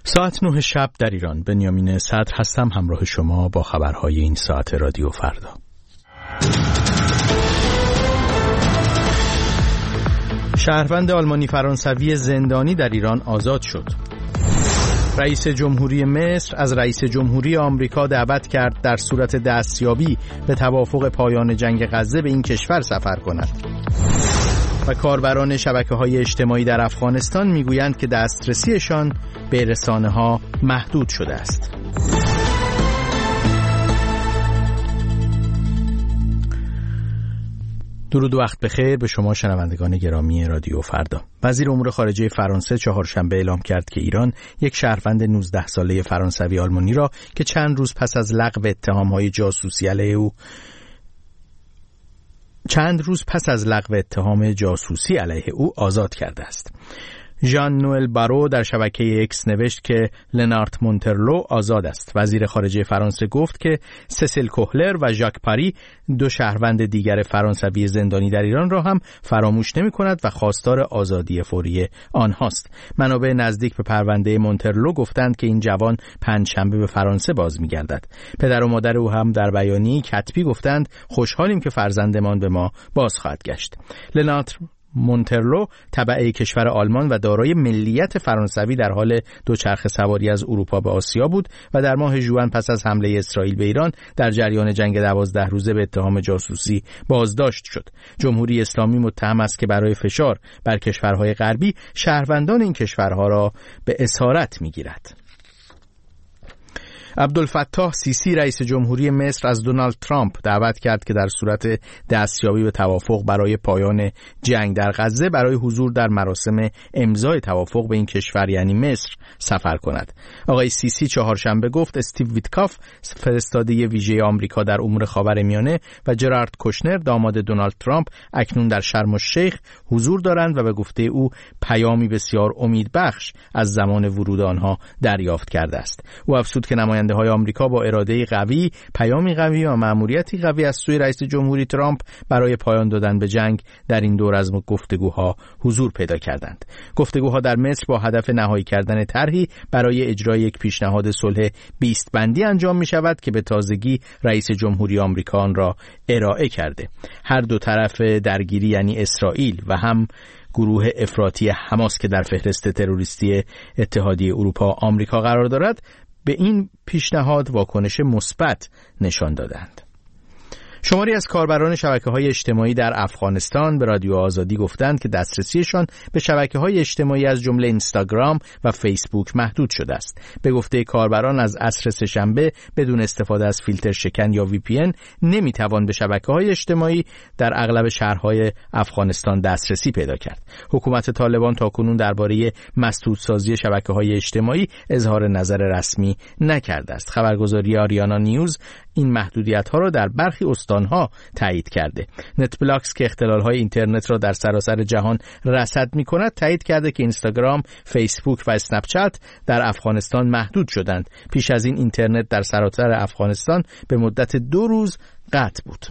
ساعت 9 شب در ایران. بنیامین صدر هستم همراه شما با خبرهای این ساعت رادیو فردا. شهروند آلمانی فرانسوی زندانی در ایران آزاد شد. رئیس جمهوری مصر از رئیس جمهوری آمریکا دعوت کرد در صورت دستیابی به توافق پایان جنگ غزه به این کشور سفر کند. و کاربران شبکه‌های اجتماعی در افغانستان میگویند که دسترسیشان به رسانه‌ها محدود شده است. درود و وقت بخیر به شما شنوندگان گرامی رادیو فردا. وزیر امور خارجه فرانسه چهارشنبه اعلام کرد که ایران یک شهروند 19 ساله فرانسوی آلمانی را که چند روز پس از لغو اتهام‌های جاسوسی علیه او آزاد کرده است. ژان نوئل بارو در شبکه اکس نوشت که لنارت مونترلو آزاد است. وزیر خارجه فرانسه گفت که سسیل کوهلر و ژاک پاری دو شهروند دیگر فرانسوی زندانی در ایران را هم فراموش نمی کند و خواستار آزادی فوری آنهاست. منابع نزدیک به پرونده مونترلو گفتند که این جوان پنجشنبه به فرانسه باز می گردد. پدر و مادر او هم در بیانیه‌ای کتبی گفتند خوشحالیم که فرزندمان به ما باز خواهد گشت. لنارت مونترلو تبع کشور آلمان و دارای ملیت فرانسوی در حال دوچرخه سواری از اروپا به آسیا بود و در ماه ژوئن پس از حمله اسرائیل به ایران در جریان جنگ 12 روزه به اتهام جاسوسی بازداشت شد. جمهوری اسلامی متهم است که برای فشار بر کشورهای غربی شهروندان این کشورها را به اسارت می‌گیرد. عبدالفتاح سیسی رئیس جمهوری مصر از دونالد ترامپ دعوت کرد که در صورت دستیابی به توافق برای پایان جنگ در غزه برای حضور در مراسم امضای توافق به این کشور یعنی مصر سفر کند. آقای سیسی چهارشنبه گفت استیو ویتکاف فرستاده ویژه آمریکا در امور خاورمیانه و جرارد کوشنر داماد دونالد ترامپ اکنون در شرم الشیخ حضور دارند و به گفته او پیامی بسیار امیدبخش از زمان ورود آنها دریافت کرده است. او افزود که های آمریکا با اراده قوی، پیامی قوی و مأموریتی قوی از سوی رئیس جمهوری ترامپ برای پایان دادن به جنگ در این دور از گفتگوها حضور پیدا کردند. گفتگوها در مصر با هدف نهایی کردن طرحی برای اجرای یک پیشنهاد صلح 20 بندی انجام می شود که به تازگی رئیس جمهوری آمریکا آن را ارائه کرده. هر دو طرف درگیری یعنی اسرائیل و هم گروه افراطی حماس که در فهرست تروریستی اتحادیه اروپا آمریکا قرار دارد به این پیشنهاد واکنش مثبت نشان دادند. شماری از کاربران شبکه‌های اجتماعی در افغانستان به رادیو آزادی گفتند که دسترسیشان به شبکه‌های اجتماعی از جمله اینستاگرام و فیسبوک محدود شده است. به گفته کاربران از عصر سه‌شنبه بدون استفاده از فیلتر شکن یا VPN نمی‌توان به شبکه‌های اجتماعی در اغلب شهرهای افغانستان دسترسی پیدا کرد. حکومت طالبان تاکنون درباره مسدودسازی شبکه‌های اجتماعی اظهار نظر رسمی نکرده است. خبرگزاری آریانا نیوز این محدودیت‌ها را در برخی استان‌ها تایید کرده. نت بلاکس که اختلال‌های اینترنت را در سراسر جهان رصد می‌کند تایید کرده که اینستاگرام، فیسبوک و اسنپ چت در افغانستان محدود شدند. پیش از این اینترنت در سراسر افغانستان به مدت 2 روز قطع بود.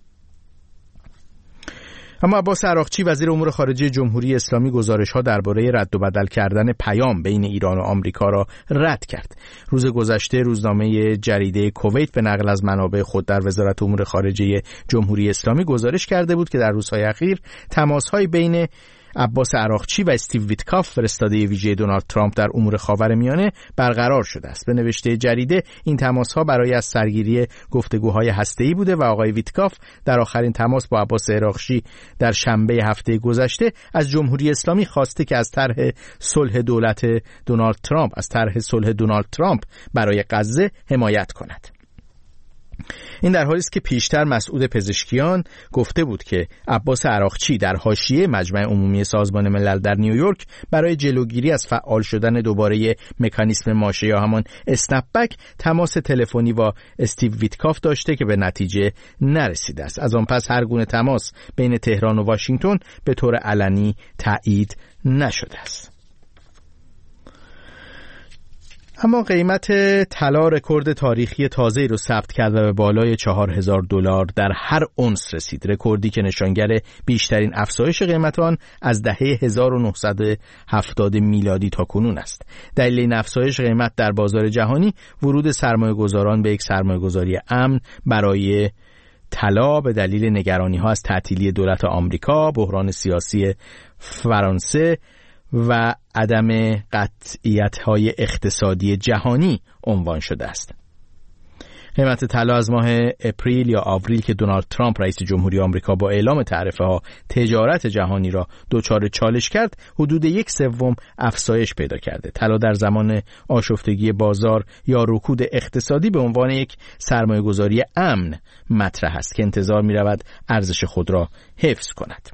اما عباس عراقچی وزیر امور خارجه جمهوری اسلامی گزارش‌ها درباره رد و بدل کردن پیام بین ایران و آمریکا را رد کرد. روز گذشته روزنامه جریده کویت به نقل از منابع خود در وزارت امور خارجه جمهوری اسلامی گزارش کرده بود که در روزهای اخیر تماس‌های بین عباس عراقچی و استیو ویتکاف فرستاده ویژه دونالد ترامپ در امور خاورمیانه برقرار شده است. به نوشته جریده این تماس‌ها برای از سرگیری گفتگوهای هسته‌ای بوده و آقای ویتکاف در آخرین تماس با عباس عراقچی در شنبه هفته گذشته از جمهوری اسلامی خواسته که از طرح صلح دونالد ترامپ برای غزه حمایت کند. این در حالی است که پیشتر مسعود پزشکیان گفته بود که عباس عراقچی در حاشیه مجمع عمومی سازمان ملل در نیویورک برای جلوگیری از فعال شدن دوباره مکانیسم ماشه یا همان اسنپ بک تماس تلفنی با استیو ویتکاف داشته که به نتیجه نرسیده است. از آن پس هر گونه تماس بین تهران و واشنگتن به طور علنی تایید نشده است. اما قیمت طلا رکورد تاریخی تازه‌ای رو ثبت کرد و به بالای $4,000 در هر اونس رسید، رکوردی که نشانگر بیشترین افزایش قیمت آن از دهه 1970 میلادی تا کنون است. دلیل این افزایش قیمت در بازار جهانی ورود سرمایه‌گذاران به یک سرمایه‌گذاری امن برای طلا به دلیل نگرانی‌ها از تعطیلی دولت آمریکا، بحران سیاسی فرانسه و عدم قطعیت‌های اقتصادی جهانی عنوان شده است. قیمت طلا از ماه اپریل یا آوریل که دونالد ترامپ رئیس جمهوری آمریکا با اعلام تعرفه‌ها تجارت جهانی را دچار چالش کرد، حدود 1/3 افزایش پیدا کرده. طلا در زمان آشفتگی بازار یا رکود اقتصادی به عنوان یک سرمایه‌گذاری امن مطرح است که انتظار می‌رود ارزش خود را حفظ کند.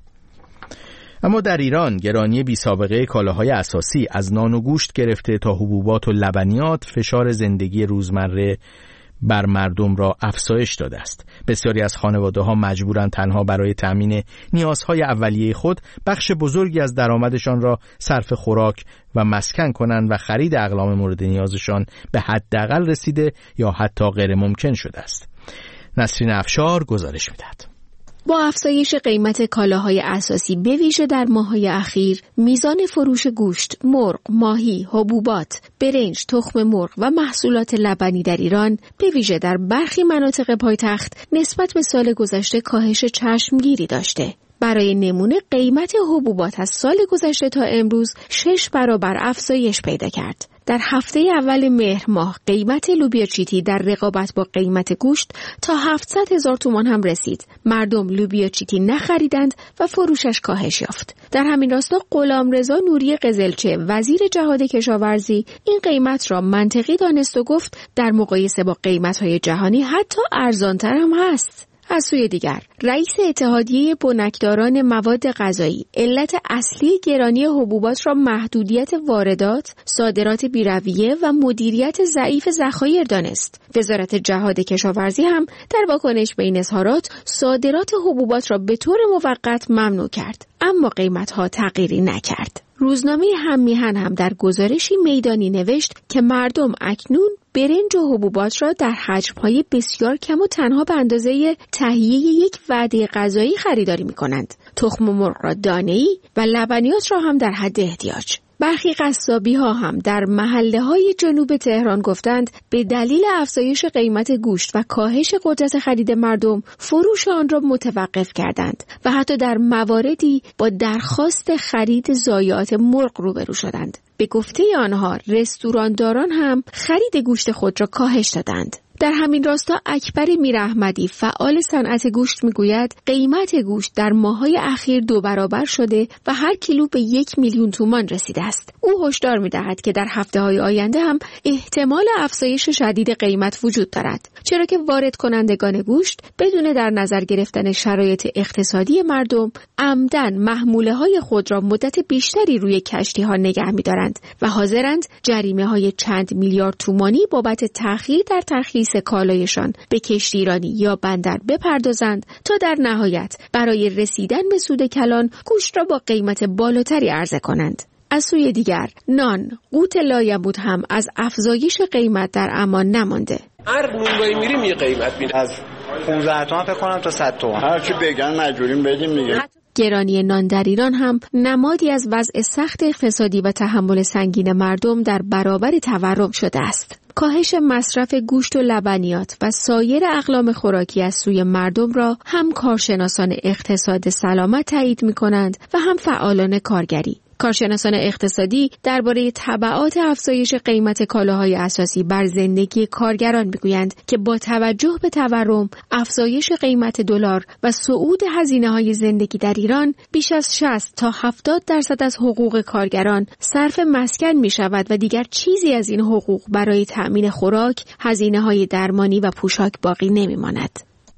اما در ایران گرانی بی‌سابقه کالاهای اساسی از نان و گوشت گرفته تا حبوبات و لبنیات فشار زندگی روزمره بر مردم را افزایش داده است. بسیاری از خانواده‌ها مجبورند تنها برای تامین نیازهای اولیه خود بخش بزرگی از درآمدشان را صرف خوراک و مسکن کنند و خرید اقلام مورد نیازشان به حداقل رسیده یا حتی غیر ممکن شده است. نسرین افشار گزارش می‌دهد. با افزایش قیمت کالاهای اساسی به ویژه در ماه‌های اخیر، میزان فروش گوشت، مرغ، ماهی، حبوبات، برنج، تخم مرغ و محصولات لبنی در ایران به ویژه در برخی مناطق پایتخت نسبت به سال گذشته کاهش چشمگیری داشته. برای نمونه قیمت حبوبات از سال گذشته تا امروز 6 برابر افزایش پیدا کرد. در هفته اول مهر ماه قیمت لوبیا چیتی در رقابت با قیمت گوشت تا 700,000 تومان هم رسید. مردم لوبیا چیتی نخریدند و فروشش کاهش یافت. در همین راستا غلامرضا نوری قزلچه وزیر جهاد کشاورزی این قیمت را منطقی دانست و گفت در مقایسه با قیمت‌های جهانی حتی ارزان‌تر هم هست. از سوی دیگر رئیس اتحادیه بنکداران مواد غذایی علت اصلی گرانی حبوبات را محدودیت واردات، صادرات بی‌رویه و مدیریت ضعیف ذخایر دانست. وزارت جهاد کشاورزی هم در واکنش به این اظهارات صادرات حبوبات را به طور موقت ممنوع کرد، اما قیمت‌ها تغییری نکرد. روزنامه هم‌میهن هم در گزارشی میدانی نوشت که مردم اکنون برنج و حبوبات را در حجم‌های بسیار کم و تنها به اندازه تهیه یک وعده غذایی خریداری می‌کنند. تخم مرغ را دانه‌ای و لبنیات را هم در حد احتیاج. برخی قصابی‌ها هم در محله‌های جنوب تهران گفتند به دلیل افزایش قیمت گوشت و کاهش قدرت خرید مردم فروش آن را متوقف کردند و حتی در مواردی با درخواست خرید ضایعات مرغ روبرو شدند. به گفته آنها رستورانداران هم خرید گوشت خود را کاهش دادند. در همین راستا اکبر میراحمدی فعال صنعت گوشت میگوید قیمت گوشت در ماه‌های اخیر 2 برابر شده و هر کیلو به 1,000,000 تومان رسیده است. او هشدار می‌دهد که در هفته‌های آینده هم احتمال افزایش شدید قیمت وجود دارد، چرا که وارد کنندگان گوشت بدون در نظر گرفتن شرایط اقتصادی مردم عمدن محموله‌های خود را مدت بیشتری روی کشتی‌ها نگه می‌دارند و حاضرند جریمه‌های چند میلیارد تومانی بابت تأخیر در ترخیص کالایشان به کشتی ایرانی یا بندر بپردازند تا در نهایت برای رسیدن به سود کلان گوشت را با قیمت بالاتری عرضه کنند. از سوی دیگر نان، قوت لایبود هم از افزایش قیمت در امان نمانده. هر نونوایی میریم یه قیمت میره، از 15 تومن فکر کنم تا 100 تومن، هر چی بگن مجبوریم بدیم دیگه. گرانی نان در ایران هم نمادی از وضع سخت اقتصادی و تحمل سنگین مردم در برابر تورم شده است. کاهش مصرف گوشت و لبنیات و سایر اقلام خوراکی از سوی مردم را هم کارشناسان اقتصاد سلامت تایید می‌کنند و هم فعالان کارگری. کارشناسان اقتصادی درباره تبعات افزایش قیمت کالاهای اساسی بر زندگی کارگران میگویند که با توجه به تورم، افزایش قیمت دلار و صعود هزینه‌های زندگی در ایران، بیش از 60 تا 70% از حقوق کارگران صرف مسکن می‌شود و دیگر چیزی از این حقوق برای تأمین خوراک، هزینه‌های درمانی و پوشاک باقی نمی‌ماند.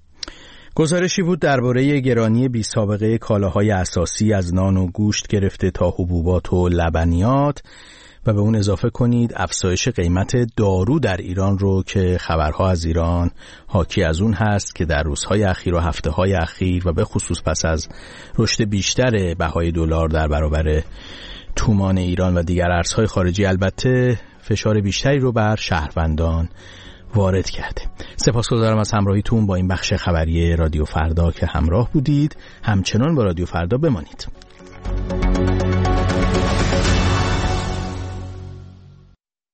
گزارشی بود درباره گرانی بی‌سابقه کالاهای اساسی از نان و گوشت گرفته تا حبوبات و لبنیات و به اون اضافه کنید افزایش قیمت دارو در ایران رو که خبرها از ایران حاکی از اون هست که در روزهای اخیر و هفته‌های اخیر و به خصوص پس از رشد بیشتر بهای دلار در برابر تومان ایران و دیگر ارزهای خارجی البته فشار بیشتری رو بر شهروندان وارد کرده. سپاسگزارم از همراهیتون با این بخش خبری رادیو فردا که همراه بودید. همچنان با رادیو فردا بمانید.